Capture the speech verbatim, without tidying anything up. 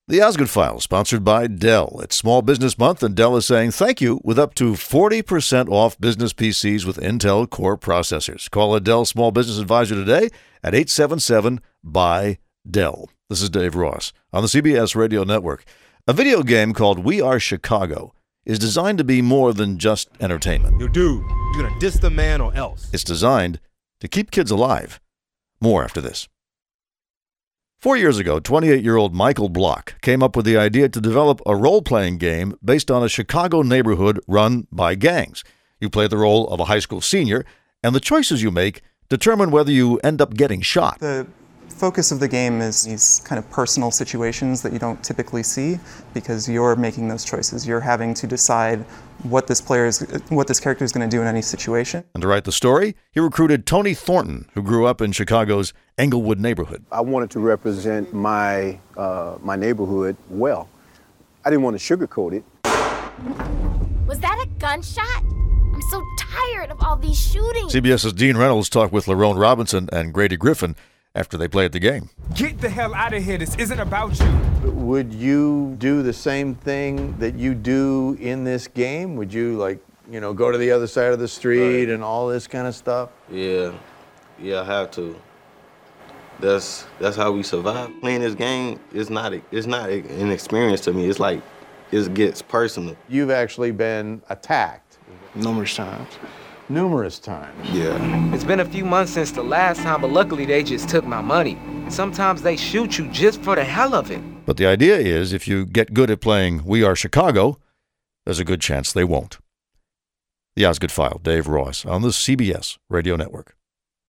The Osgood File, sponsored by Dell. It's Small Business Month, and Dell is saying thank you with up to forty percent off business P Cs with Intel Core processors. Call a Dell Small Business Advisor today at eight seven seven, B Y, D E L L. This is Dave Ross on the C B S Radio Network. A video game called We Are Chicago is designed to be more than just entertainment. Yo, dude, you gonna diss the man or else? It's designed to keep kids alive. More after this. Four years ago, twenty-eight-year-old Michael Block came up with the idea to develop a role-playing game based on a Chicago neighborhood run by gangs. You play the role of a high school senior, and the choices you make determine whether you end up getting shot. The focus of the game is these kind of personal situations that you don't typically see because you're making those choices. You're having to decide what this player is, what this character is going to do in any situation. And to write the story, he recruited Tony Thornton, who grew up in Chicago's Englewood neighborhood. I wanted to represent my uh, my neighborhood well. I didn't want to sugarcoat it. Was that a gunshot? I'm so tired of all these shootings. CBS's Dean Reynolds talked with Lerone Robinson and Grady Griffin after they played the game. Get the hell out of here. This isn't about you. Would you do the same thing that you do in this game? Would you, like, you know, go to the other side of the street and all this kind of stuff? Yeah, yeah, I have to. That's that's how we survive. Playing this game is not it's not an experience to me. It's like it gets personal. You've actually been attacked Numerous times. numerous times. Yeah. It's been a few months since the last time, but luckily they just took my money. Sometimes they shoot you just for the hell of it. But the idea is if you get good at playing We Are Chicago, there's a good chance they won't. The Osgood File, Dave Ross, on the C B S Radio Network.